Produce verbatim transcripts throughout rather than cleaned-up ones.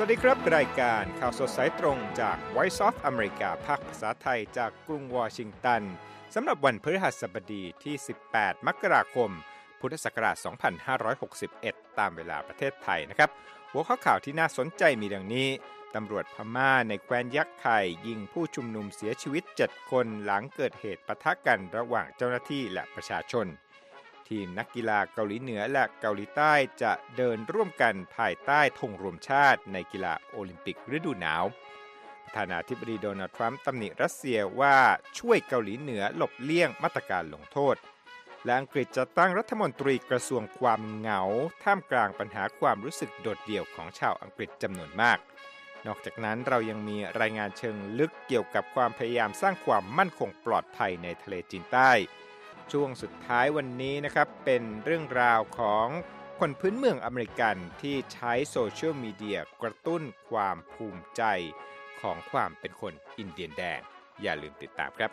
ดีครับรายการข่าวสดสายตรงจาก Voice of America ภาคภาษาไทยจากกรุงวอชิงตันสำหรับวันพฤหัสบดีที่สิบแปดมกราคมพุทธศักราชสองพันห้าร้อยหกสิบเอ็ดตามเวลาประเทศไทยนะครับหัวข้อข่าวที่น่าสนใจมีดังนี้ตำรวจพม่าในแคว้นยักษ์ไข่ยิงผู้ชุมนุมเสียชีวิตเจ็ดคนหลังเกิดเหตุปะทะกันระหว่างเจ้าหน้าที่และประชาชนทีมนักกีฬาเกาหลีเหนือและเกาหลีใต้จะเดินร่วมกันภายใต้ธงรวมชาติในกีฬาโอลิมปิกฤดูหนาวประธานาธิบดีโดนัลด์ทรัมป์ตำหนิรัสเซียว่าช่วยเกาหลีเหนือหลบเลี่ยงมาตรการลงโทษและอังกฤษจะตั้งรัฐมนตรีกระทรวงความเหงาท่ามกลางปัญหาความรู้สึกโดดเดี่ยวของชาวอังกฤษจำนวนมากนอกจากนั้นเรายังมีรายงานเชิงลึกเกี่ยวกับความพยายามสร้างความมั่นคงปลอดภัยในทะเลจีนใต้ช่วงสุดท้ายวันนี้นะครับเป็นเรื่องราวของคนพื้นเมืองอเมริกันที่ใช้โซเชียลมีเดียกระตุ้นความภูมิใจของความเป็นคนอินเดียนแดงอย่าลืมติดตามครับ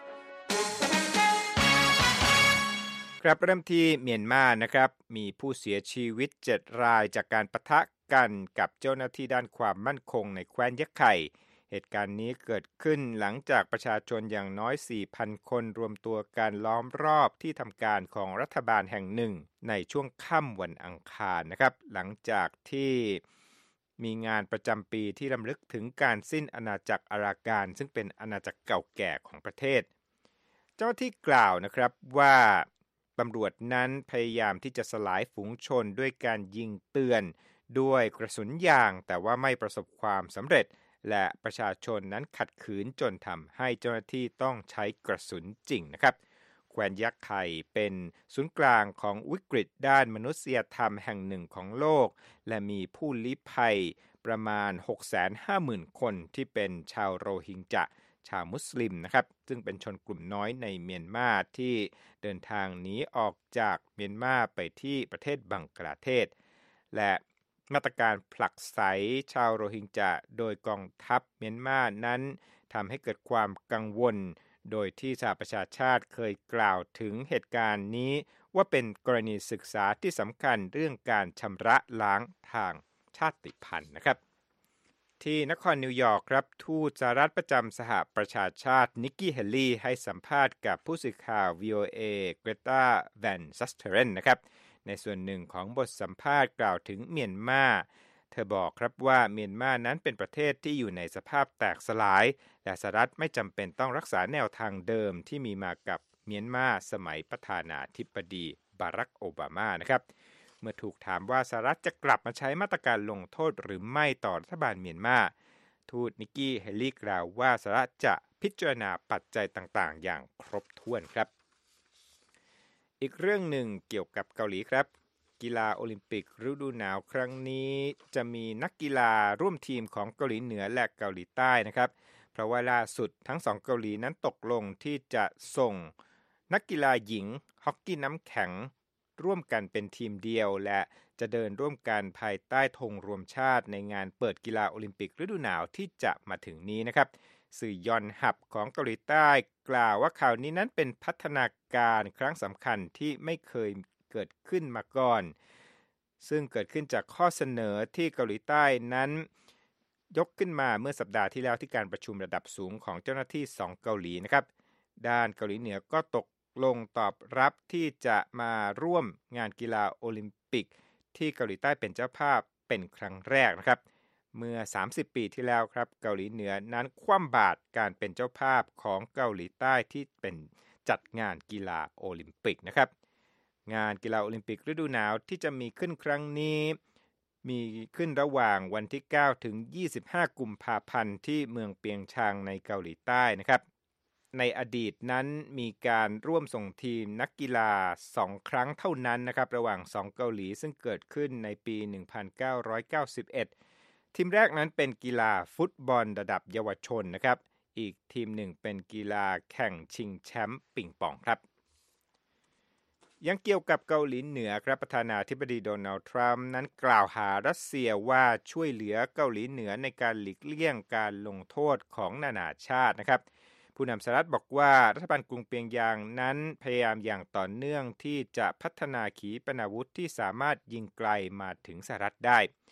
ครับเริ่มที่เมียนมานะครับมีผู้เสียชีวิตเจ็ดรายจากการปะทะกันกับเจ้าหน้าที่ด้านความมั่นคงในแคว้นยักษ์ไข่เหตุการณ์นี้เกิดขึ้นหลังจากประชาชนอย่างน้อย สี่พัน คนรวมตัวกันล้อมรอบที่ทำการของรัฐบาลแห่งหนึ่งในช่วงค่ำวันอังคารนะครับหลังจากที่มีงานประจำปีที่รำลึกถึงการสิ้นอาณาจักรอาราการซึ่งเป็นอาณาจักรเก่าแก่ของประเทศเจ้าหน้าที่กล่าวนะครับว่าตำรวจนั้นพยายามที่จะสลายฝูงชนด้วยการยิงเตือนด้วยกระสุนยางแต่ว่าไม่ประสบความสำเร็จและประชาชนนั้นขัดขืนจนทำให้เจ้าหน้าที่ต้องใช้กระสุนจริงนะครับแคว้นยักษ์ไข่เป็นศูนย์กลางของวิกฤตด้านมนุษยธรรมแห่งหนึ่งของโลกและมีผู้ลี้ภัยประมาณ หกแสนห้าหมื่น คนที่เป็นชาวโรฮิงญะชาวมุสลิมนะครับซึ่งเป็นชนกลุ่มน้อยในเมียนมาที่เดินทางหนีออกจากเมียนมาไปที่ประเทศบังกลาเทศและมาตรการผลักไสชาวโรฮิงญะโดยกองทัพเมียนมานั้นทำให้เกิดความกังวลโดยที่สหประชาชาติเคยกล่าวถึงเหตุการณ์นี้ว่าเป็นกรณีศึกษาที่สำคัญเรื่องการชำระล้างทางชาติพันธุ์นะครับที่นครนิวยอร์กครับทูตสหรัฐประจำสหประชาชาตินิกกี้เฮลลี่ให้สัมภาษณ์กับผู้สื่อข่าว วี โอ เอ เกรตา แวนซัสเทเรนนะครับในส่วนหนึ่งของบทสัมภาษณ์กล่าวถึงเมียนมาเธอบอกครับว่าเมียนมานั้นเป็นประเทศที่อยู่ในสภาพแตกสลายและสหรัฐไม่จำเป็นต้องรักษาแนวทางเดิมที่มีมากับเมียนมาสมัยประธานาธิบดีบารักโอบามานะครับเมื่อถูกถามว่าสหรัฐจะกลับมาใช้มาตรการลงโทษหรือไม่ต่อรัฐบาลเมียนมาทูตนิกกี้เฮลลี่กล่าวว่าสหรัฐจะพิจารณาปัจจัยต่างๆอย่างครบถ้วนครับอีกเรื่องหนึ่งเกี่ยวกับเกาหลีครับกีฬาโอลิมปิกฤดูหนาวครั้งนี้จะมีนักกีฬาร่วมทีมของเกาหลีเหนือและเกาหลีใต้นะครับเพราะว่าล่าสุดทั้งสองเกาหลีนั้นตกลงที่จะส่งนักกีฬาหญิงฮอกกี้น้ำแข็งร่วมกันเป็นทีมเดียวและจะเดินร่วมกันภายใต้ธงรวมชาติในงานเปิดกีฬาโอลิมปิกฤดูหนาวที่จะมาถึงนี้นะครับสื่อยอนฮับของเกาหลีใต้กล่าวว่าข่าวนี้นั้นเป็นพัฒนาการครั้งสำคัญที่ไม่เคยเกิดขึ้นมาก่อนซึ่งเกิดขึ้นจากข้อเสนอที่เกาหลีใต้นั้นยกขึ้นมาเมื่อสัปดาห์ที่แล้วที่การประชุมระดับสูงของเจ้าหน้าที่สองเกาหลีนะครับด้านเกาหลีเหนือก็ตกลงตอบรับที่จะมาร่วมงานกีฬาโอลิมปิกที่เกาหลีใต้เป็นเจ้าภาพเป็นครั้งแรกนะครับเมื่อสามสิบปีที่แล้วครับเกาหลีเหนือนั้นคว่ำบาตรการเป็นเจ้าภาพของเกาหลีใต้ที่เป็นจัดงานกีฬาโอลิมปิกนะครับงานกีฬาโอลิมปิกฤดูหนาวที่จะมีขึ้นครั้งนี้มีขึ้นระหว่างวันที่เก้าถึงยี่สิบห้ากุมภาพันธ์ที่เมืองเปียงชางในเกาหลีใต้นะครับในอดีตนั้นมีการร่วมส่งทีมนักกีฬาสองครั้งเท่านั้นนะครับระหว่างสองเกาหลีซึ่งเกิดขึ้นในปีหนึ่งพันเก้าร้อยเก้าสิบเอ็ดทีมแรกนั้นเป็นกีฬาฟุตบอลระดับเยาวชนนะครับอีกทีมหนึ่งเป็นกีฬาแข่งชิงแชมป์ปิงปองครับยังเกี่ยวกับเกาหลีเหนือครับประธานาธิบดีโดนัลด์ทรัมป์นั้นกล่าวหารัสเซียว่าช่วยเหลือเกาหลีเหนือในการหลีกเลี่ยงการลงโทษของนานาชาตินะครับผู้นำสหรัฐบอกว่ารัฐบาลกรุงเปียงยางนั้นพยายามอย่างต่อเนื่องที่จะพัฒนาขีปนาวุธที่สามารถยิงไกลมาถึงสหรัฐได้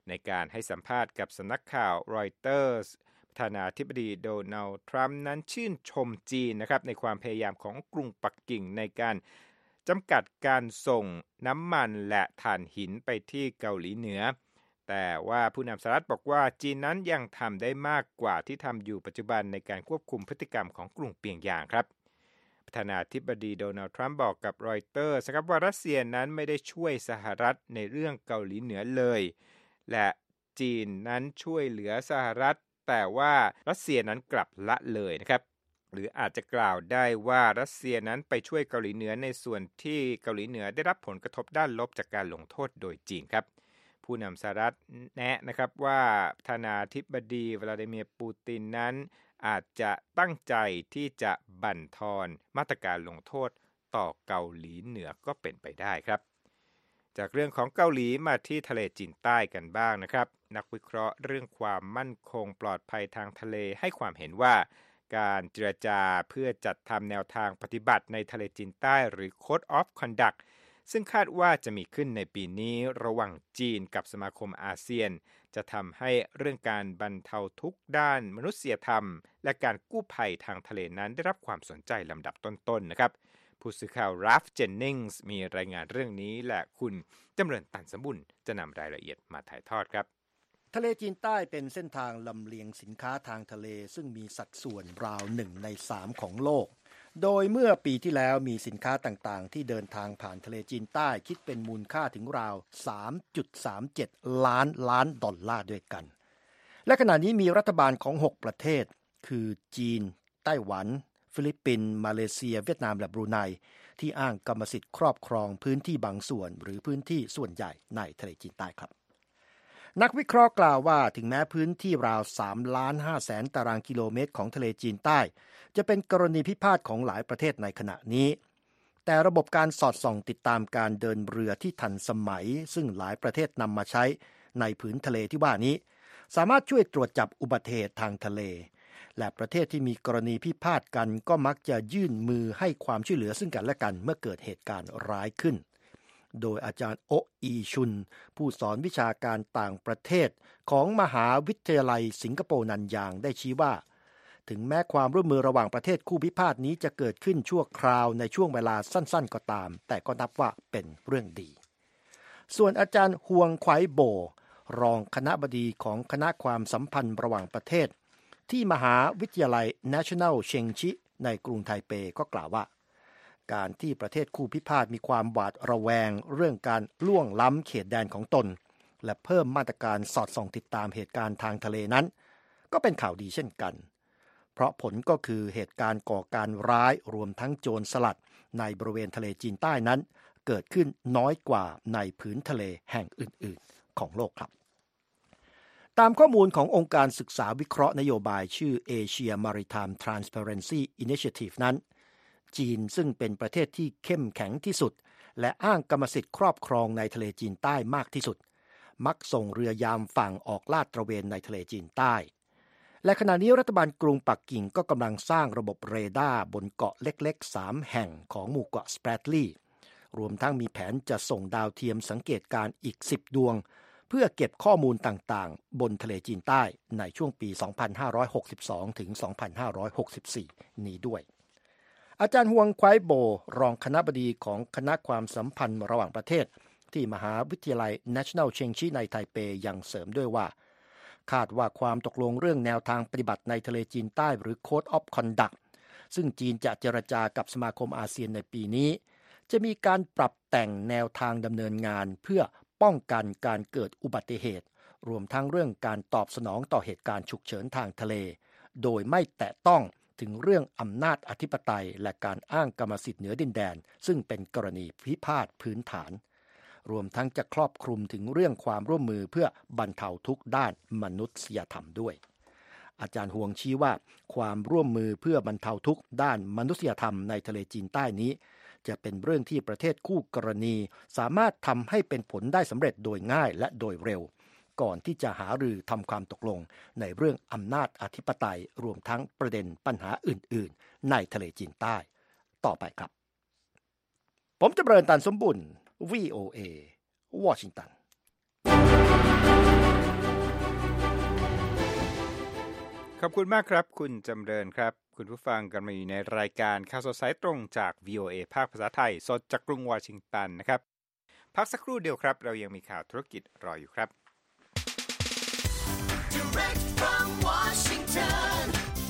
ในการให้สัมภาษณ์กับสำนักข่าวรอยเตอร์สประธานาธิบดีโดนัลด์ทรัมป์นั้นชื่นชมจีนนะครับในความพยายามของกรุงปักกิ่งในการจำกัดการส่งน้ำมันและถ่านหินไปที่เกาหลีเหนือแต่ว่าผู้นำสหรัฐบอกว่าจีนนั้นยังทำได้มากกว่าที่ทำอยู่ปัจจุบันในการควบคุมพฤติกรรมของกรุงเปียงยางครับประธานาธิบดีโดนัลด์ทรัมป์บอกกับรอยเตอร์สครับว่ารัสเซียนั้นไม่ได้ช่วยสหรัฐในเรื่องเกาหลีเหนือเลยและจีนนั้นช่วยเหลือสหรัฐแต่ว่ารัสเซียนั้นกลับละเลยนะครับหรืออาจจะกล่าวได้ว่ารัสเซียนั้นไปช่วยเกาหลีเหนือในส่วนที่เกาหลีเหนือได้รับผลกระทบด้านลบจากการลงโทษโดยจีนครับผู้นำสหรัฐแนะนะครับว่าประธานาธิบดีวลาดิเมียร์ปูตินนั้นอาจจะตั้งใจที่จะบั่นทอนมาตรการลงโทษต่อเกาหลีเหนือก็เป็นไปได้ครับจากเรื่องของเกาหลีมาที่ทะเลจีนใต้กันบ้างนะครับนักวิเคราะห์เรื่องความมั่นคงปลอดภัยทางทะเลให้ความเห็นว่าการเจรจาเพื่อจัดทำแนวทางปฏิบัติในทะเลจีนใต้หรือ Code of Conduct ซึ่งคาดว่าจะมีขึ้นในปีนี้ระหว่างจีนกับสมาคมอาเซียนจะทำให้เรื่องการบรรเทาทุกข์ด้านมนุษยธรรมและการกู้ภัยทางทะเลนั้นได้รับความสนใจลำดับต้นๆ น, นะครับผู้สื่อข่าวราฟเจนนิงส์มีรายงานเรื่องนี้และคุณจำเริญตันสมบุญจะนำรายละเอียดมาถ่ายทอดครับทะเลจีนใต้เป็นเส้นทางลำเลียงสินค้าทางทะเลซึ่งมีสัดส่วนราวหนึ่งในสามของโลกโดยเมื่อปีที่แล้วมีสินค้าต่างๆที่เดินทางผ่านทะเลจีนใต้คิดเป็นมูลค่าถึงราว สามจุดสามเจ็ด ล้านล้านดอลลาร์ด้วยกันและขณะนี้มีรัฐบาลของหกประเทศคือจีนไต้หวันฟิลิปปินส์มาเลเซียเวียดนามและบรูไนที่อ้างกรรมสิทธิ์ครอบครองพื้นที่บางส่วนหรือพื้นที่ส่วนใหญ่ในทะเลจีนใต้ครับนักวิเคราะห์กล่าวว่าถึงแม้พื้นที่ราวสามล้านห้าแสนตารางกิโลเมตรของทะเลจีนใต้จะเป็นกรณีพิพาทของหลายประเทศในขณะนี้แต่ระบบการสอดส่องติดตามการเดินเรือที่ทันสมัยซึ่งหลายประเทศนำมาใช้ในผืนทะเลที่ว่านี้สามารถช่วยตรวจจับอุบัติเหตุทางทะเลและประเทศที่มีกรณีพิพาทกันก็มักจะยื่นมือให้ความช่วยเหลือซึ่งกันและกันเมื่อเกิดเหตุการณ์ร้ายขึ้นโดยอาจารย์โออีชุนผู้สอนวิชาการต่างประเทศของมหาวิทยาลัยสิงคโปร์นันยางได้ชี้ว่าถึงแม้ความร่วมมือระหว่างประเทศคู่พิพาทนี้จะเกิดขึ้นชั่วคราวในช่วงเวลาสั้นๆก็ตามแต่ก็นับว่าเป็นเรื่องดีส่วนอาจารย์ฮวงไขโบรองคณบดีของคณะความสัมพันธ์ระหว่างประเทศที่มหาวิทยาลัย National เชงชิในกรุงไทเปก็กล่าวว่าการที่ประเทศคู่พิพาทมีความหวาดระแวงเรื่องการล่วงล้ำเขตแดนของตนและเพิ่มมาตรการสอดส่องติดตามเหตุการณ์ทางทะเลนั้นก็เป็นข่าวดีเช่นกันเพราะผลก็คือเหตุการณ์ก่อการร้ายรวมทั้งโจรสลัดในบริเวณทะเลจีนใต้นั้นเกิดขึ้นน้อยกว่าในผืนทะเลแห่งอื่นๆของโลกครับตามข้อมูลขององค์การศึกษาวิเคราะห์นโยบายชื่อ Asia Maritime Transparency Initiative นั้นจีนซึ่งเป็นประเทศที่เข้มแข็งที่สุดและอ้างกรรมสิทธิ์ครอบครองในทะเลจีนใต้มากที่สุดมักส่งเรือยามฝั่งออกลาดตระเวนในทะเลจีนใต้และขณะนี้รัฐบาลกรุงปักกิ่งก็กำลังสร้างระบบเรดาร์บนเกาะเล็กๆสามแห่งของหมู่เกาะสแปรดลีย์รวมทั้งมีแผนจะส่งดาวเทียมสังเกตการณ์อีกสิบดวงเพื่อเก็บข้อมูลต่างๆบนทะเลจีนใต้ในช่วงปี สองพันห้าร้อยหกสิบสอง ถึง สองพันห้าร้อยหกสิบสี่ นี้ด้วยอาจารย์ฮวงไขโบรองคณบดีของคณะความสัมพันธ์ระหว่างประเทศที่มหาวิทยาลัย National เชงชิในไทเปยังเสริมด้วยว่าคาดว่าความตกลงเรื่องแนวทางปฏิบัติในทะเลจีนใต้หรือ Code of Conduct ซึ่งจีนจะเจรจากับสมาคมอาเซียนในปีนี้จะมีการปรับแต่งแนวทางดำเนินงานเพื่อป้องกันการเกิดอุบัติเหตุรวมทั้งเรื่องการตอบสนองต่อเหตุการณ์ฉุกเฉินทางทะเลโดยไม่แตะต้องถึงเรื่องอำนาจอธิปไตยและการอ้างกรรมสิทธิ์เหนือดินแดนซึ่งเป็นกรณีพิพาทพื้นฐานรวมทั้งจะครอบคลุมถึงเรื่องความร่วมมือเพื่อบรรเทาทุกข์ด้านมนุษยธรรมด้วยอาจารย์ฮวงชี้ว่าความร่วมมือเพื่อบรรเทาทุกข์ด้านมนุษยธรรมในทะเลจีนใต้นี้จะเป็นเรื่องที่ประเทศคู่กรณีสามารถทำให้เป็นผลได้สำเร็จโดยง่ายและโดยเร็วก่อนที่จะหารือทำความตกลงในเรื่องอำนาจอธิปไตยรวมทั้งประเด็นปัญหาอื่นๆในทะเลจีนใต้ต่อไปครับผมจำเริญตันสมบุญ วี โอ เอ วอชิงตันขอบคุณมากครับคุณจำเริญครับคุณผู้ฟังกำลังอยู่ในรายการข่าวสดสายตรงจาก วี โอ เอ ภาคภาษาไทยสดจากกรุงวอชิงตันนะครับพักสักครู่เดียวครับเรายังมีข่าวธุรกิจรออยู่ครับ Direct from Washington,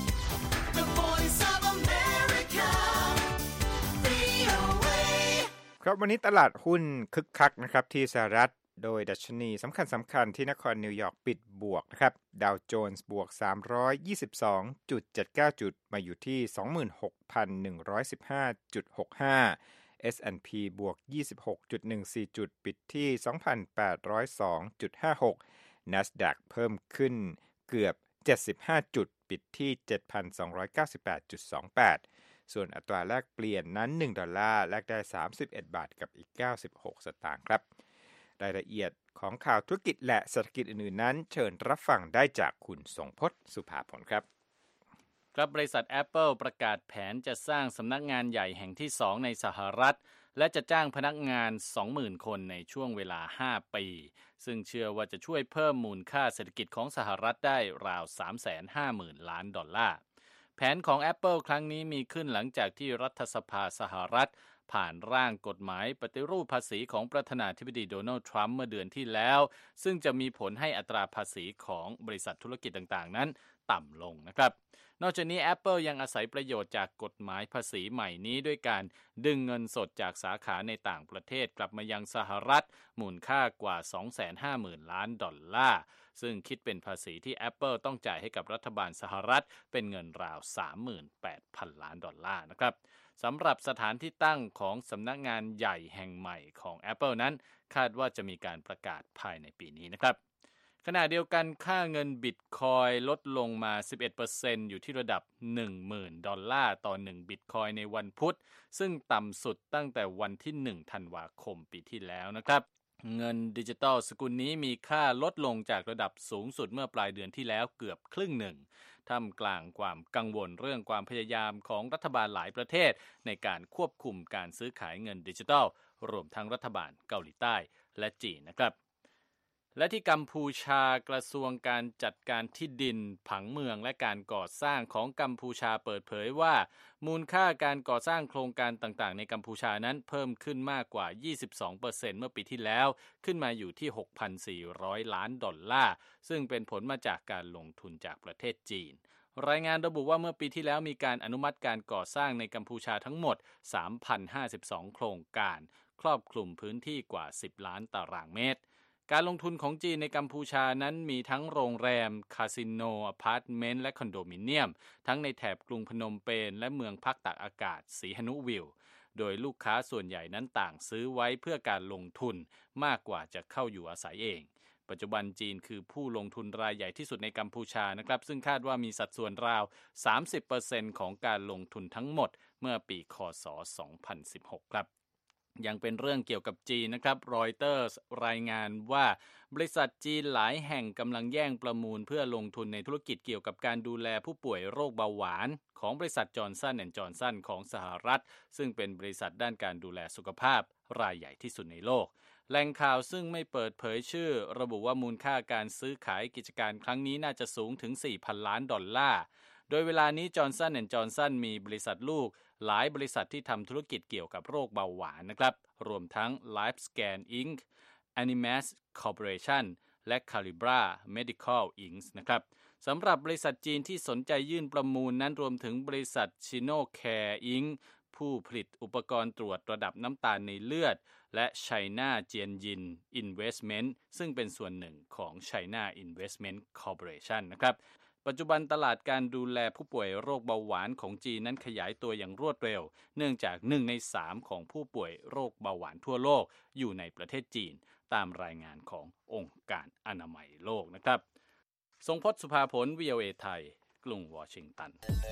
the voice of America, วี โอ เอครับวันนี้ตลาดหุ้นคึกคักนะครับที่สหรัฐโดยดัชนีสำคัญสำคัญที่นครนิวยอร์กปิดบวกนะครับดาวโจนส์บวก สามร้อยยี่สิบสองจุดเจ็ดเก้า จุดมาอยู่ที่ สองหมื่นหกพันหนึ่งร้อยสิบห้าจุดหกห้า เอส แอนด์ พี บวก ยี่สิบหกจุดหนึ่งสี่ จุดปิดที่ สองพันแปดร้อยสองจุดห้าหก NASDAQ เพิ่มขึ้นเกือบเจ็ดสิบห้าจุดปิดที่ เจ็ดพันสองร้อยเก้าสิบแปดจุดสองแปด ส่วนอัตราแลกเปลี่ยนนั้นหนึ่งดอลลาร์แลกได้สามสิบเอ็ดบาทกับอีกเก้าสิบหกสตางค์ครับรายละเอียดของข่าวธุรกิจและเศรษฐกิจอื่นๆนั้นเชิญรับฟังได้จากคุณทรงพจน์สุภาผลครับครับบริษัท Apple ประกาศแผนจะสร้างสำนักงานใหญ่แห่งที่สองในสหรัฐและจะจ้างพนักงาน สองหมื่น คนในช่วงเวลาห้าปีซึ่งเชื่อว่าจะช่วยเพิ่มมูลค่าเศรษฐกิจของสหรัฐได้ราว สามแสนห้าหมื่น ล้านดอลลาร์แผนของ Apple ครั้งนี้มีขึ้นหลังจากที่รัฐสภาสหรัฐผ่านร่างกฎหมายปฏิรูปภาษีของประธานาธิบดีโดนัลด์ทรัมป์เมื่อเดือนที่แล้วซึ่งจะมีผลให้อัตราภาษีของบริษัทธุรกิจต่างๆนั้นต่ำลงนะครับนอกจากนี้ Apple ยังอาศัยประโยชน์จากกฎหมายภาษีใหม่นี้ด้วยการดึงเงินสดจากสาขาในต่างประเทศกลับมายังสหรัฐมูลค่ากว่า สองแสนห้าหมื่น ล้านดอลลาร์ซึ่งคิดเป็นภาษีที่ Apple ต้องจ่ายให้กับรัฐบาลสหรัฐเป็นเงินราว สามหมื่นแปดพัน ล้านดอลลาร์นะครับสำหรับสถานที่ตั้งของสำนักงานใหญ่แห่งใหม่ของ Apple นั้นคาดว่าจะมีการประกาศภายในปีนี้นะครับขณะเดียวกันค่าเงินบิตคอยน์ลดลงมา สิบเอ็ดเปอร์เซ็นต์ อยู่ที่ระดับ หนึ่งหมื่น ดอลลาร์ต่อหนึ่งบิตคอยน์ในวันพุธซึ่งต่ำสุดตั้งแต่วันที่หนึ่งธันวาคมปีที่แล้วนะครับเงินดิจิตอลสกุลนี้มีค่าลดลงจากระดับสูงสุดเมื่อปลายเดือนที่แล้วเกือบครึ่งหนึ่งท่ามกลางความกังวลเรื่องความพยายามของรัฐบาลหลายประเทศในการควบคุมการซื้อขายเงินดิจิตอลรวมทั้งรัฐบาลเกาหลีใต้และจีนนะครับและที่กัมพูชากระทรวงการจัดการที่ดินผังเมืองและการก่อสร้างของกัมพูชาเปิดเผยว่ามูลค่าการก่อสร้างโครงการต่างๆในกัมพูชานั้นเพิ่มขึ้นมากกว่า ยี่สิบสองเปอร์เซ็นต์ เมื่อปีที่แล้วขึ้นมาอยู่ที่ หกพันสี่ร้อย ล้านดอลลาร์ซึ่งเป็นผลมาจากการลงทุนจากประเทศจีนรายงานระบุว่าเมื่อปีที่แล้วมีการอนุมัติการก่อสร้างในกัมพูชาทั้งหมด สามพันห้าสิบสอง โครงการครอบคลุมพื้นที่กว่าสิบล้านตารางเมตรการลงทุนของจีนในกัมพูชานั้นมีทั้งโรงแรมคาสิโนอพาร์ตเมนต์และคอนโดมิเนียมทั้งในแถบกรุงพนมเปญและเมืองพักตากอากาศสีหนุวิลโดยลูกค้าส่วนใหญ่นั้นต่างซื้อไว้เพื่อการลงทุนมากกว่าจะเข้าอยู่อาศัยเองปัจจุบันจีนคือผู้ลงทุนรายใหญ่ที่สุดในกัมพูชานะครับซึ่งคาดว่ามีสัดส่วนราว สามสิบเปอร์เซ็นต์ ของการลงทุนทั้งหมดเมื่อปีค.ศ. สองพันสิบหกครับยังเป็นเรื่องเกี่ยวกับจีนนะครับรอยเตอร์สรายงานว่าบริษัทจีนหลายแห่งกำลังแย่งประมูลเพื่อลงทุนในธุรกิจเกี่ยวกับการดูแลผู้ป่วยโรคเบาหวานของบริษัทจอห์นสันแอนด์จอห์นสันของสหรัฐซึ่งเป็นบริษัทด้านการดูแลสุขภาพรายใหญ่ที่สุดในโลกแหล่งข่าวซึ่งไม่เปิดเผยชื่อระบุว่ามูลค่าการซื้อขายกิจการครั้งนี้น่าจะสูงถึง สี่พัน ล้านดอลลาร์โดยเวลานี้จอห์นสันแอนด์จอห์นสันมีบริษัทลูกหลายบริษัทที่ทำธุรกิจเกี่ยวกับโรคเบาหวานนะครับรวมทั้ง LifeScan อิงค์ Animas Corporation และ Calibra Medical อิงค์ นะครับสำหรับบริษัทจีนที่สนใจยื่นประมูลนั้นรวมถึงบริษัท Chinocare อิงค์ ผู้ผลิตอุปกรณ์ตรวจระดับน้ำตาลในเลือดและ China Jianyin Investment ซึ่งเป็นส่วนหนึ่งของ China Investment Corporation นะครับปัจจุบันตลาดการดูแลผู้ป่วยโรคเบาหวานของจีนนั้นขยายตัวอย่างรวดเร็วเนื่องจากหนึ่งในสามของผู้ป่วยโรคเบาหวานทั่วโลกอยู่ในประเทศจีนตามรายงานขององค์การอนามัยโลกนะครับทรงพจน์สุภาผล วี โอ เอ ไทยกรุงวอชิงตัน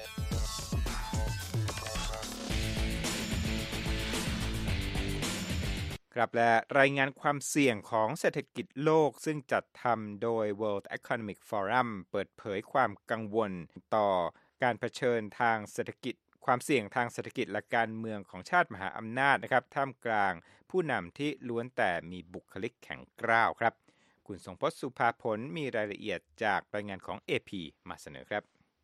ครับและรายงานความเสี่ยงของเศรษฐกิจโลกซึ่งจัดทำโดย World Economic Forum เปิดเผยความกังวลต่อการเผชิญทางเศรษฐกิจความเสี่ยงทางเศรษฐกิจและการเมืองของชาติมหาอำนาจนะครับท่ามกลางผู้นำที่ล้วนแต่มีบุคลิกแข็งกร้าวครับคุณทรงพจน์สุภาผลมีรายละเอียดจากรายงานของ เอ พี มาเสนอครับ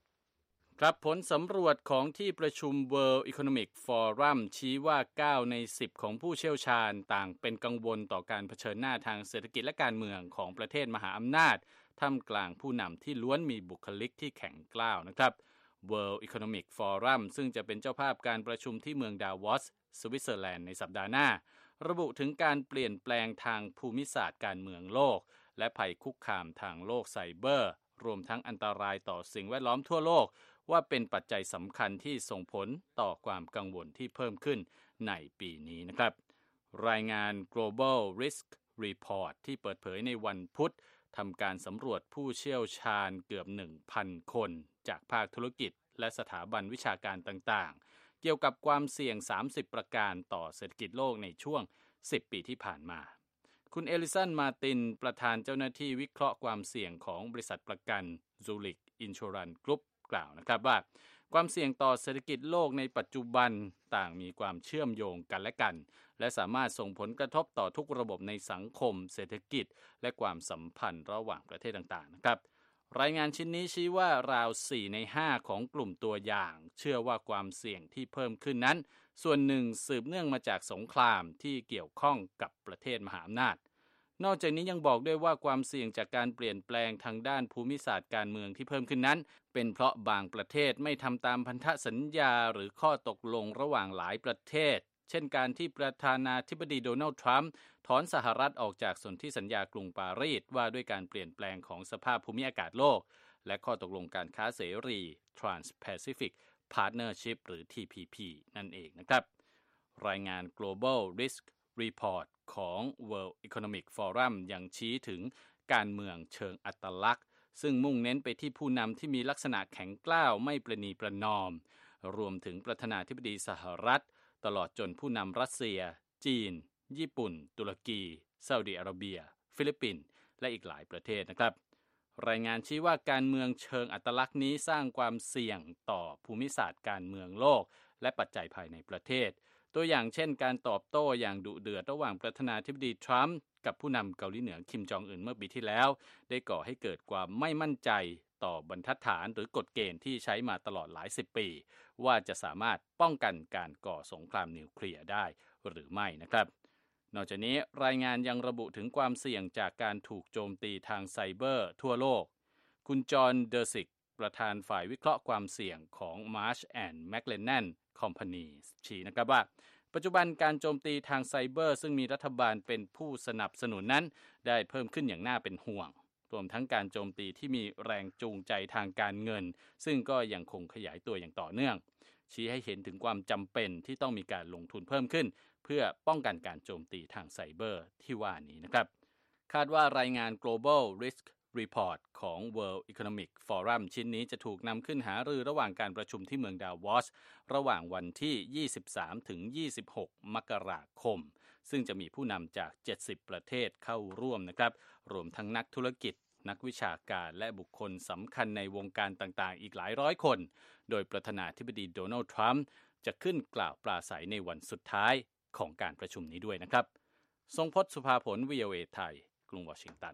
ครับผลสำรวจของที่ประชุม World Economic Forum ชี้ว่าเก้าในสิบของผู้เชี่ยวชาญต่างเป็นกังวลต่อการเผชิญหน้าทางเศรษฐกิจและการเมืองของประเทศมหาอำนาจท่ามกลางผู้นำที่ล้วนมีบุคลิกที่แข็งกร้าวนะครับ World Economic Forum ซึ่งจะเป็นเจ้าภาพการประชุมที่เมืองดาวอสสวิตเซอร์แลนด์ในสัปดาห์หน้าระบุถึงการเปลี่ยนแปลงทางภูมิศาสตร์การเมืองโลกและภัยคุกคามทางโลกไซเบอร์รวมทั้งอันตรายต่อสิ่งแวดล้อมทั่วโลกว่าเป็นปัจจัยสำคัญที่ส่งผลต่อความกังวลที่เพิ่มขึ้นในปีนี้นะครับรายงาน Global Risk Report ที่เปิดเผยในวันพุธทำการสำรวจผู้เชี่ยวชาญเกือบ หนึ่งพัน คนจากภาคธุรกิจและสถาบันวิชาการต่างๆเกี่ยวกับความเสี่ยงสามสิบประการต่อเศรษฐกิจโลกในช่วงสิบปีที่ผ่านมาคุณเอลิสันมาร์ตินประธานเจ้าหน้าที่วิเคราะห์ความเสี่ยงของบริษัทประกัน Zurich Insurance Group กล่าวนะครับว่าความเสี่ยงต่อเศรษฐกิจโลกในปัจจุบันต่างมีความเชื่อมโยงกันและกันและสามารถส่งผลกระทบต่อทุกระบบในสังคมเศรษฐกิจและความสัมพันธ์ระหว่างประเทศต่างๆนะครับรายงานชิ้นนี้ชี้ว่าราวสี่ในห้าของกลุ่มตัวอย่างเชื่อว่าความเสี่ยงที่เพิ่มขึ้นนั้นส่วนหนึ่งสืบเนื่องมาจากสงครามที่เกี่ยวข้องกับประเทศมหาอำนาจนอกจากนี้ยังบอกด้วยว่าความเสี่ยงจากการเปลี่ยนแปลงทางด้านภูมิศาสตร์การเมืองที่เพิ่มขึ้นนั้นเป็นเพราะบางประเทศไม่ทำตามพันธสัญญาหรือข้อตกลงระหว่างหลายประเทศเช่นการที่ประธานาธิบดีโดนัลด์ทรัมป์ถอนสหรัฐออกจากสนธิสัญญากรุงปารีสว่าด้วยการเปลี่ยนแปลงของสภาพภูมิอากาศโลกและข้อตกลงการค้าเสรี Trans-Pacific Partnership หรือ ที พี พี นั่นเองนะครับรายงาน Global Risk Report ของ World Economic Forum ยังชี้ถึงการเมืองเชิงอัตลักษณ์ซึ่งมุ่งเน้นไปที่ผู้นำที่มีลักษณะแข็งกร้าวไม่ประนีประนอมรวมถึงประธานาธิบดีสหรัฐตลอดจนผู้นำรัสเซียจีนญี่ปุ่นตุรกีซาอุดิอาระเบียฟิลิปปินส์และอีกหลายประเทศนะครับรายงานชี้ว่าการเมืองเชิงอัตลักษณ์นี้สร้างความเสี่ยงต่อภูมิศาสตร์การเมืองโลกและปัจจัยภายในประเทศตัวอย่างเช่นการตอบโต้อย่างดุเดือดระหว่างประธานาธิบดีทรัมป์กับผู้นำเกาหลีเหนือคิมจองอึนเมื่อปีที่แล้วได้ก่อให้เกิดความไม่มั่นใจต่อบรรทัดฐานหรือกฎเกณฑ์ที่ใช้มาตลอดหลายสิบปีว่าจะสามารถป้องกันการก่อสงครามนิวเคลียร์ได้หรือไม่นะครับนอกจากนี้รายงานยังระบุถึงความเสี่ยงจากการถูกโจมตีทางไซเบอร์ทั่วโลกคุณจอห์นเดอร์ซิกประธานฝ่ายวิเคราะห์ความเสี่ยงของ Marsh and McLennan Company ชี้นะครับว่าปัจจุบันการโจมตีทางไซเบอร์ซึ่งมีรัฐบาลเป็นผู้สนับสนุนนั้นได้เพิ่มขึ้นอย่างน่าเป็นห่วงรวมทั้งการโจมตีที่มีแรงจูงใจทางการเงินซึ่งก็ยังคงขยายตัวอย่างต่อเนื่องชี้ให้เห็นถึงความจำเป็นที่ต้องมีการลงทุนเพิ่มขึ้นเพื่อป้องกันการโจมตีทางไซเบอร์ที่ว่านี้นะครับคาดว่ารายงาน Global Risk Report ของ World Economic Forum ชิ้นนี้จะถูกนำขึ้นหารือระหว่างการประชุมที่เมืองดาวอสระหว่างวันที่ ยี่สิบสามถึงยี่สิบหก มกราคมซึ่งจะมีผู้นำจาก เจ็ดสิบ ประเทศเข้าร่วมนะครับรวมทั้งนักธุรกิจนักวิชาการและบุคคลสำคัญในวงการต่างๆอีกหลายร้อยคนโดยประธานาธิบดีโดนัลด์ทรัมป์จะขึ้นกล่าวปราศัยในวันสุดท้ายของการประชุมนี้ด้วยนะครับทรงพจน์สุภาผล วี โอ เอ ไทยกรุงวอชิงตัน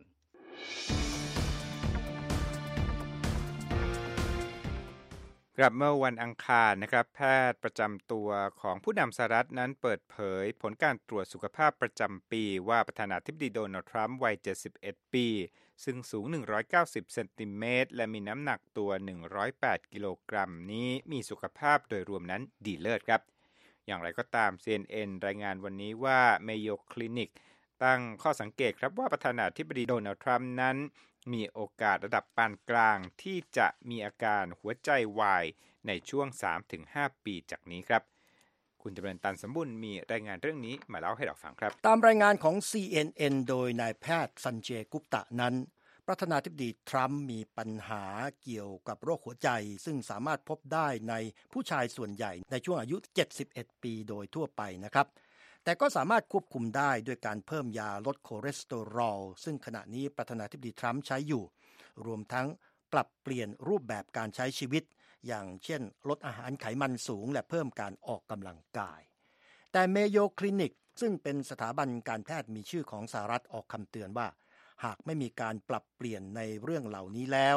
กลับเมื่อวันอังคารนะครับแพทย์ประจำตัวของผู้นำสหรัฐนั้นเปิดเผยผลการตรวจสุขภาพประจำปีว่าประธานาธิบดีโดนัลด์ทรัมป์วัยเจ็ดสิบเอ็ดปีซึ่งสูงหนึ่งร้อยเก้าสิบเซนติเมตรและมีน้ำหนักตัวหนึ่งร้อยแปดกิโลกรัมนี้มีสุขภาพโดยรวมนั้นดีเลิศครับอย่างไรก็ตาม ซี เอ็น เอ็น รายงานวันนี้ว่า Mayo Clinic ตั้งข้อสังเกตครับว่าประธานาธิบดีโดนัลด์ทรัมป์นั้นมีโอกาสระดับปานกลางที่จะมีอาการหัวใจวายในช่วง สามถึงห้า ปีจากนี้ครับคุณจำเริญตันสมบุญมีรายงานเรื่องนี้มาเล่าให้เราฟังครับตามรายงานของ ซี เอ็น เอ็น โดยนายแพทย์ซันเจย์กุปตะนั้นประธานาธิบดีทรัมป์มีปัญหาเกี่ยวกับโรคหัวใจซึ่งสามารถพบได้ในผู้ชายส่วนใหญ่ในช่วงอายุเจ็ดสิบเอ็ดปีโดยทั่วไปนะครับแต่ก็สามารถควบคุมได้ด้วยการเพิ่มยาลดคอเลสเตอรอลซึ่งขณะนี้ประธานาธิบดีทรัมป์ใช้อยู่รวมทั้งปรับเปลี่ยนรูปแบบการใช้ชีวิตอย่างเช่นลดอาหารไขมันสูงและเพิ่มการออกกำลังกายแต่เมโยคลินิกซึ่งเป็นสถาบันการแพทย์มีชื่อของสหรัฐออกคำเตือนว่าหากไม่มีการปรับเปลี่ยนในเรื่องเหล่านี้แล้ว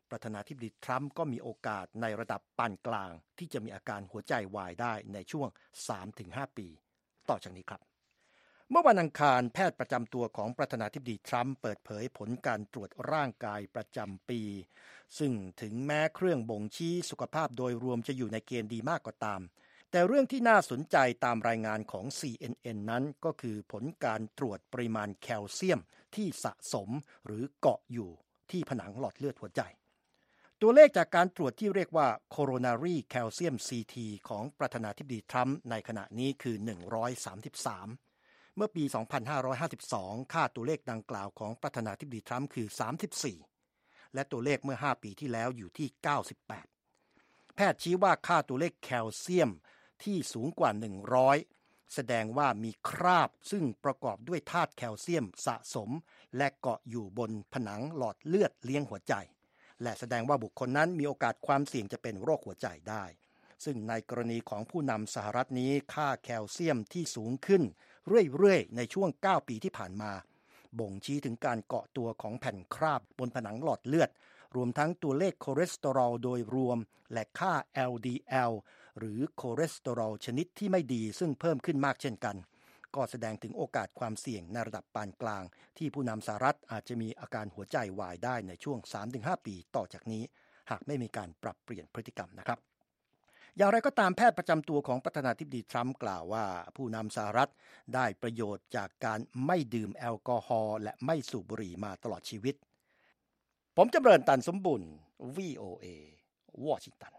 ประธานาธิบดีทรัมป์ก็มีโอกาสในระดับปานกลางที่จะมีอาการหัวใจวายได้ในช่วง สามถึงห้า ปีต่อจากนี้ครับเมื่อวันอังคารแพทย์ประจำตัวของประธานาธิบดีทรัมป์เปิดเผยผลการตรวจร่างกายประจำปีซึ่งถึงแม้เครื่องบ่งชี้สุขภาพโดยรวมจะอยู่ในเกณฑ์ดีมากก็ตามแต่เรื่องที่น่าสนใจตามรายงานของ ซี เอ็น เอ็น นั้นก็คือผลการตรวจปริมาณแคลเซียมที่สะสมหรือเกาะอยู่ที่ผนังหลอดเลือดหัวใจตัวเลขจากการตรวจที่เรียกว่า Coronary Calcium ซี ที ของประธานาธิบดีทรัมป์ในขณะนี้คือหนึ่งร้อยสามสิบสามเมื่อปี สองพันห้าร้อยห้าสิบสอง ค่าตัวเลขดังกล่าวของประธานาธิบดีทรัมป์คือสามสิบสี่และตัวเลขเมื่อห้าปีที่แล้วอยู่ที่เก้าสิบแปดแพทย์ชี้ว่าค่าตัวเลขแคลเซียมที่สูงกว่าหนึ่งร้อยแสดงว่ามีคราบซึ่งประกอบด้วยธาตุแคลเซียมสะสมและเกาะอยู่บนผนังหลอดเลือดเลี้ยงหัวใจและแสดงว่าบุคคลนั้นมีโอกาสความเสี่ยงจะเป็นโรคหัวใจได้ซึ่งในกรณีของผู้นำสหรัฐนี้ค่าแคลเซียมที่สูงขึ้นเรื่อยๆในช่วงเก้าปีที่ผ่านมาบ่งชี้ถึงการเกาะตัวของแผ่นคราบบนผนังหลอดเลือดรวมทั้งตัวเลขคอเลสเตอรอลโดยรวมและค่า แอล ดี แอล หรือคอเลสเตอรอลชนิดที่ไม่ดีซึ่งเพิ่มขึ้นมากเช่นกันก็แสดงถึงโอกาสความเสี่ยงในระดับปานกลางที่ผู้นำสหรัฐอาจจะมีอาการหัวใจวายได้ในช่วง สามถึงห้า ปีต่อจากนี้หากไม่มีการปรับเปลี่ยนพฤติกรรมนะครับอย่างไรก็ตามแพทย์ประจำตัวของประธานาธิบดีทรัมป์กล่าวว่าผู้นำสหรัฐได้ประโยชน์จากการไม่ดื่มแอลกอฮอล์และไม่สูบบุหรี่มาตลอดชีวิตผมจำเริญตันสมบุญ วี โอ เอ วอชิงตัน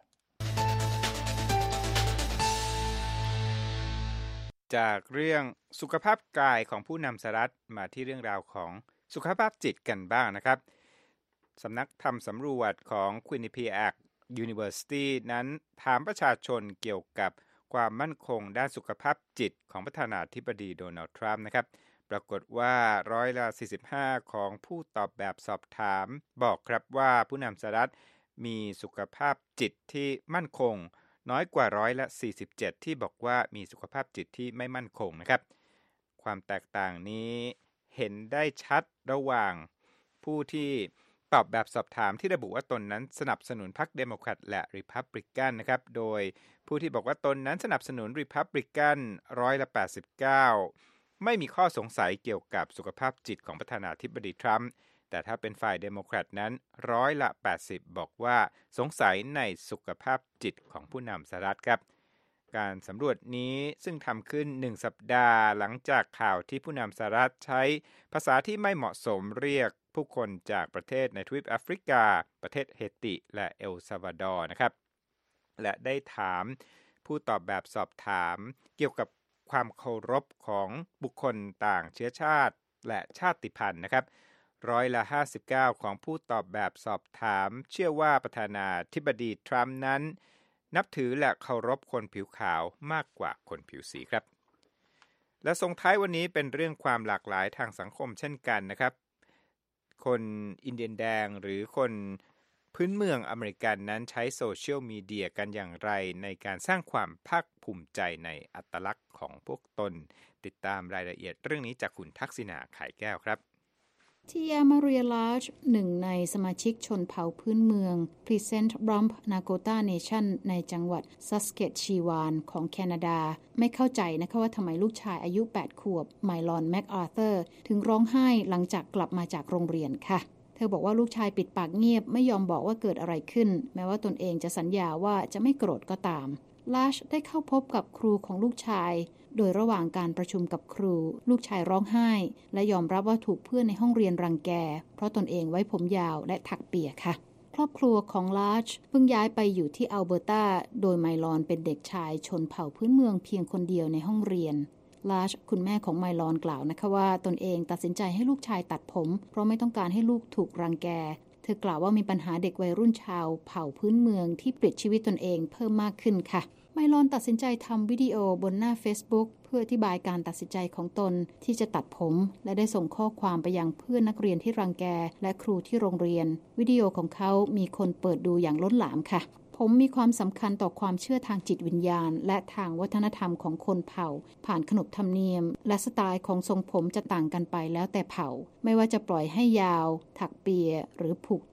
จากเรื่องสุขภาพกายของผู้นำสหรัฐมาที่เรื่องราวของสุขภาพจิตกันบ้างนะครับสำนักทำสำรวจของ Quinnipiac University นั้นถามประชาชนเกี่ยวกับความมั่นคงด้านสุขภาพจิตของประธานาธิบดีโดนัลด์ทรัมป์นะครับปรากฏว่าร้อยละสี่สิบห้าของผู้ตอบแบบสอบถามบอกครับว่าผู้นำสหรัฐมีสุขภาพจิตที่มั่นคงน้อยกว่าร้อยละสี่สิบเจ็ดที่บอกว่ามีสุขภาพจิตที่ไม่มั่นคงนะครับความแตกต่างนี้เห็นได้ชัดระหว่างผู้ที่ตอบแบบสอบถามที่ระบุว่าตนนั้นสนับสนุนพรรคเดโมแครตและริพับลิกันนะครับโดยผู้ที่บอกว่าตนนั้นสนับสนุนริพับลิกันร้อยละแปดสิบเก้าไม่มีข้อสงสัยเกี่ยวกับสุขภาพจิตของประธานาธิบดีทรัมป์แต่ถ้าเป็นฝ่ายเดโมแครตนั้นร้อยละแปดสิบบอกว่าสงสัยในสุขภาพจิตของผู้นำสหรัฐครับการสำรวจนี้ซึ่งทำขึ้นหนึ่งสัปดาห์หลังจากข่าวที่ผู้นำสหรัฐใช้ภาษาที่ไม่เหมาะสมเรียกผู้คนจากประเทศในทวีปแอฟริกาประเทศเฮติและเอลซัลวาดอร์นะครับและได้ถามผู้ตอบแบบสอบถามเกี่ยวกับความเคารพของบุคคลต่างเชื้อชาติและชาติพันธุ์นะครับร้อยละห้าสิบเก้าของผู้ตอบแบบสอบถามเชื่อว่าประธานาธิบดีทรัมป์นั้นนับถือและเคารพคนผิวขาวมากกว่าคนผิวสีครับและส่งท้ายวันนี้เป็นเรื่องความหลากหลายทางสังคมเช่นกันนะครับคนอินเดียนแดงหรือคนพื้นเมืองอเมริกันนั้นใช้โซเชียลมีเดียกันอย่างไรในการสร้างความภาคภูมิใจในอัตลักษณ์ของพวกตนติดตามรายละเอียดเรื่องนี้จากคุณทักษิณาไข่แก้วครับทีอามาเรียลาจหนึ่งในสมาชิกชนเผ่าพื้นเมือง Pleasant Rump Nakota Nation ในจังหวัด Saskatchewan ของแคนาดาไม่เข้าใจนะคะว่าทำไมลูกชายอายุแปดขวบไมลอนแมคอาร์เธอร์ถึงร้องไห้หลังจากกลับมาจากโรงเรียนค่ะเธอบอกว่าลูกชายปิดปากเงียบไม่ยอมบอกว่าเกิดอะไรขึ้นแม้ว่าตนเองจะสัญญาว่าจะไม่โกรธก็ตามลาชได้เข้าพบกับครูของลูกชายโดยระหว่างการประชุมกับครูลูกชายร้องไห้และยอมรับว่าถูกเพื่อนในห้องเรียนรังแกเพราะตนเองไว้ผมยาวและถักเปียค่ะครอบครัวของลาชเพิ่งย้ายไปอยู่ที่อัลเบอร์ตาโดยไมลอนเป็นเด็กชายชนเผ่าพื้นเมืองเพียงคนเดียวในห้องเรียนลาชคุณแม่ของไมลอนกล่าวนะคะว่าตนเองตัดสินใจให้ลูกชายตัดผมเพราะไม่ต้องการให้ลูกถูกรังแกเธอกล่าวว่ามีปัญหาเด็กวัยรุ่นชาวเผ่าพื้นเมืองที่ปลิดชีวิตตนเองเพิ่มมากขึ้นค่ะไมลอนตัดสินใจทำวิดีโอบนหน้า Facebook เพื่ออธิบายการตัดสินใจของตนที่จะตัดผมและได้ส่งข้อความไปยังเพื่อนนักเรียนที่รังแกและครูที่โรงเรียนวิดีโอของเขามีคนเปิดดูอย่างล้นหลามค่ะผมมีความสำคัญต่อความเชื่อทางจิตวิญญาณและทางวัฒนธรรมของคนเผ่าผ่านขนบธรรมเนียมและสไตล์ของทรงผมจะต่างกันไปแล้วแต่เผ่าไม่ว่าจะปล่อยให้ยาวถักเปียหรือผูกจุก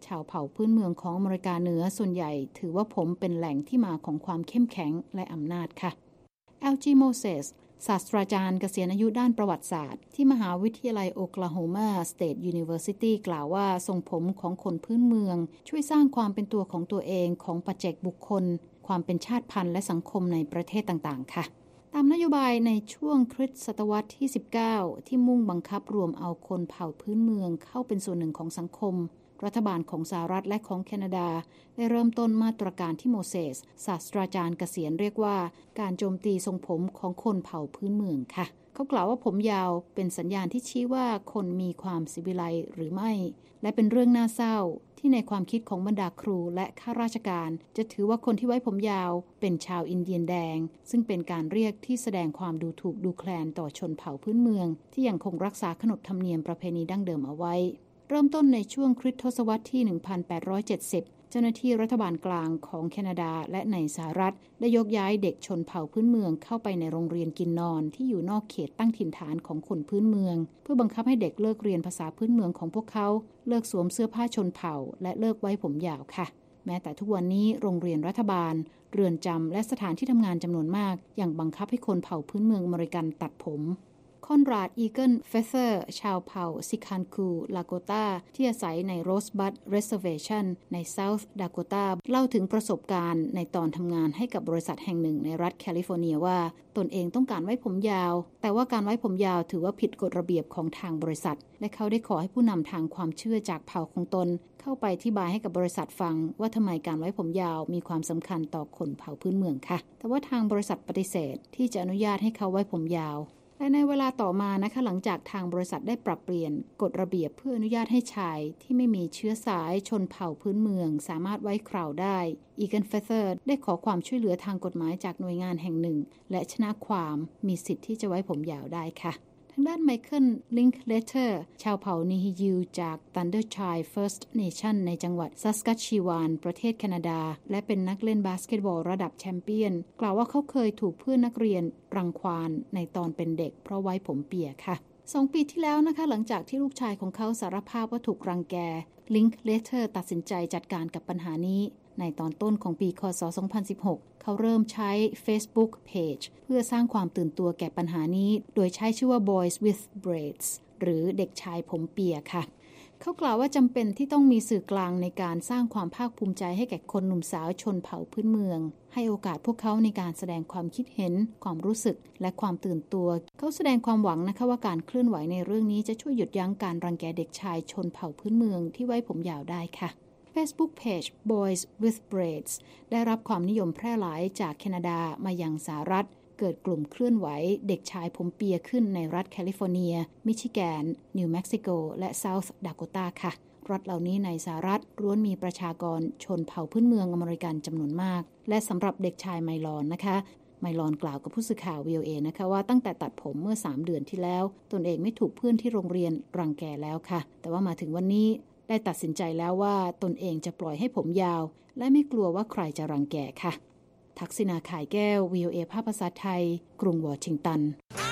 ชาวเผ่าพื้นเมืองของอเมริกาเหนือส่วนใหญ่ถือว่าผมเป็นแหล่งที่มาของความเข้มแข็งและอำนาจค่ะ แอล จี Moses ศาสตราจารย์เกษียณอายุด้านประวัติศาสตร์ที่มหาวิทยาลัยโอคลาโฮมา State University กล่าวว่าทรงผมของคนพื้นเมืองช่วยสร้างความเป็นตัวของตัวเองของปัจเจกบุคคลความเป็นชาติพันธุ์และสังคมในประเทศต่างๆค่ะตามนโยบายในช่วงคริสตศตวรรษที่สิบเก้าที่มุ่งบังคับรวมเอาคนเผ่าพื้นเมืองเข้าเป็นส่วนหนึ่งของสังคมรัฐบาลของสหรัฐและของแคนาดาได้เริ่มต้นมาตรการที่โมเสสศาสตราจารย์เกษียณเรียกว่าการโจมตีทรงผมของคนเผ่าพื้นเมืองค่ะเขากล่าวว่าผมยาวเป็นสัญญาณที่ชี้ว่าคนมีความศิวิไลซ์หรือไม่และเป็นเรื่องน่าเศร้าที่ในความคิดของบรรดาครูและข้าราชการจะถือว่าคนที่ไว้ผมยาวเป็นชาวอินเดียนแดงซึ่งเป็นการเรียกที่แสดงความดูถูกดูแคลนต่อชนเผ่าพื้นเมืองที่ยังคงรักษาขนบธรรมเนียมประเพณีดั้งเดิมเอาไว้เริ่มต้นในช่วงคริสตศตวรรษที่ หนึ่งพันแปดร้อยเจ็ดสิบ เจ้าหน้าที่รัฐบาลกลางของแคนาดาและในสหรัฐได้ยกย้ายเด็กชนเผ่าพื้นเมืองเข้าไปในโรงเรียนกินนอนที่อยู่นอกเขตตั้งถิ่นฐานของคนพื้นเมืองเพื่อบังคับให้เด็กเลิกเรียนภาษาพื้นเมืองของพวกเขาเลิกสวมเสื้อผ้าชนเผ่าและเลิกไว้ผมยาวค่ะแม้แต่ทุกวันนี้โรงเรียนรัฐบาลเรือนจำและสถานที่ทำงานจำนวนมากยังบังคับให้คนเผ่าพื้นเมืองอเมริกันตัดผมคอนราด อีเกิล เฟเธอร์ ชาวเผ่าซิคันคู ลาโกตาที่อาศัยใน Rosebud Reservation ใน South Dakota เล่าถึงประสบการณ์ในตอนทำงานให้กับบริษัทแห่งหนึ่งในรัฐแคลิฟอร์เนียว่าตนเองต้องการไว้ผมยาวแต่ว่าการไว้ผมยาวถือว่าผิดกฎระเบียบของทางบริษัทและเขาได้ขอให้ผู้นำทางความเชื่อจากเผ่าของตนเข้าไปอธิบายให้กับบริษัทฟังว่าทำไมการไว้ผมยาวมีความสำคัญต่อคนเผ่าพื้นเมืองค่ะแต่ว่าทางบริษัทปฏิเสธที่จะอนุญาตให้เขาไว้ผมยาวและในเวลาต่อมานะคะหลังจากทางบริษัทได้ปรับเปลี่ยนกฎระเบียบเพื่ออนุญาตให้ชายที่ไม่มีเชื้อสายชนเผ่าพื้นเมืองสามารถไว้เคราได้อีเกนเฟเธอร์ได้ขอความช่วยเหลือทางกฎหมายจากหน่วยงานแห่งหนึ่งและชนะความมีสิทธิ์ที่จะไว้ผมยาวได้ค่ะทางด้านไมเคิล ลิงค์เลเตอร์ชาวเผ่านิฮิยูจาก Thunderchild First Nation ในจังหวัดซัสกัตชีวานประเทศแคนาดาและเป็นนักเล่นบาสเกตบอลระดับแชมเปี้ยนกล่าวว่าเขาเคยถูกเพื่อนนักเรียนรังควานในตอนเป็นเด็กเพราะไว้ผมเปียค่ะสองปีที่แล้วนะคะหลังจากที่ลูกชายของเขาสารภาพว่าถูกรังแก ลิงค์เลเตอร์ตัดสินใจจัดการกับปัญหานี้ในตอนต้นของปีคศสองพันสิบหกเขาเริ่มใช้ Facebook Page เพื่อสร้างความตื่นตัวแก่ปัญหานี้โดยใช้ชื่อว่า Boys with Braids หรือเด็กชายผมเปียค่ะเขากล่าวว่าจำเป็นที่ต้องมีสื่อกลางในการสร้างความภาคภูมิใจให้แก่คนหนุ่มสาวชนเผ่าพื้นเมืองให้โอกาสพวกเขาในการแสดงความคิดเห็นความรู้สึกและความตื่นตัวเขาแสดงความหวังนะคะว่าการเคลื่อนไหวในเรื่องนี้จะช่วยหยุดยั้งการรังแกเด็กชายชนเผ่าพื้นเมืองที่ไว้ผมยาวได้ค่ะFacebook Page Boys with Braids ได้รับความนิยมแพร่หลายจากแคนาดามายังสหรัฐเกิดกลุ่มเคลื่อนไหวเด็กชายผมเปียขึ้นในรัฐแคลิฟอร์เนียมิชิแกนนิวเม็กซิโกและเซาท์ดาโกตาค่ะรัฐเหล่านี้ในสหรัฐล้วนมีประชากรชนเผ่าพื้นเมืองอเมริกันจำนวนมากและสำหรับเด็กชายไมลอนนะคะไมลอนกล่าวกับผู้สื่อข่าว วี โอ เอ นะคะว่าตั้งแต่ตัดผมเมื่อสามเดือนที่แล้วตนเองไม่ถูกเพื่อนที่โรงเรียนรังแกแล้วค่ะแต่ว่ามาถึงวันนี้ได้ตัดสินใจแล้วว่าตนเองจะปล่อยให้ผมยาวและไม่กลัวว่าใครจะรังแกค่ะทักษิณาข่ายแก้ว วี โอ เอ ภาคภาษาไทยกรุงวอชิงตัน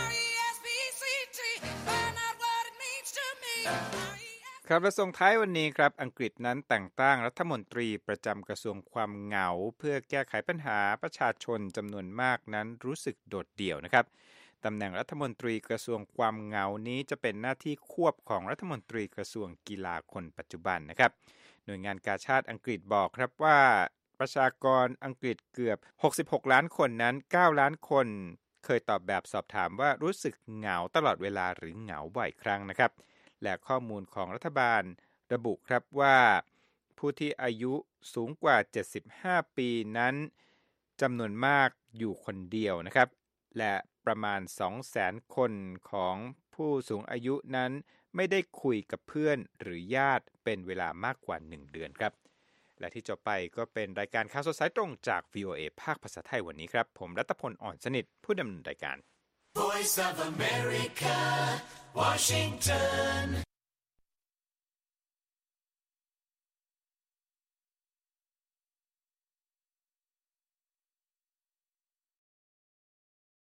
ครับและส่งท้ายวันนี้ครับอังกฤษนั้นแต่งตั้งรัฐมนตรีประจำกระทรวงความเหงาเพื่อแก้ไขปัญหาประชาชนจำนวนมากนั้นรู้สึกโดดเดี่ยวนะครับตำแหน่งรัฐมนตรีกระทรวงความเหงานี้จะเป็นหน้าที่ควบของรัฐมนตรีกระทรวงกีฬาคนปัจจุบันนะครับหน่วยงานกาชาดอังกฤษบอกครับว่าประชากรอังกฤษเกือบหกสิบหกล้านคนนั้นเก้าล้านคนเคยตอบแบบสอบถามว่ารู้สึกเหงาตลอดเวลาหรือเหงาบ่อยครั้งนะครับและข้อมูลของรัฐบาลระบุครับว่าผู้ที่อายุสูงกว่าเจ็ดสิบห้าปีนั้นจำนวนมากอยู่คนเดียวนะครับและประมาณ สองแสน คนของผู้สูงอายุนั้นไม่ได้คุยกับเพื่อนหรือญาติเป็นเวลามากกว่าหนึ่งเดือนครับและที่จบไปก็เป็นรายการข่าวสดสายตรงจาก วี โอ เอ ภาคภาษาไทยวันนี้ครับผมรัตพลอ่อนสนิทผู้ดำเนินรายการ Voice of America, Washington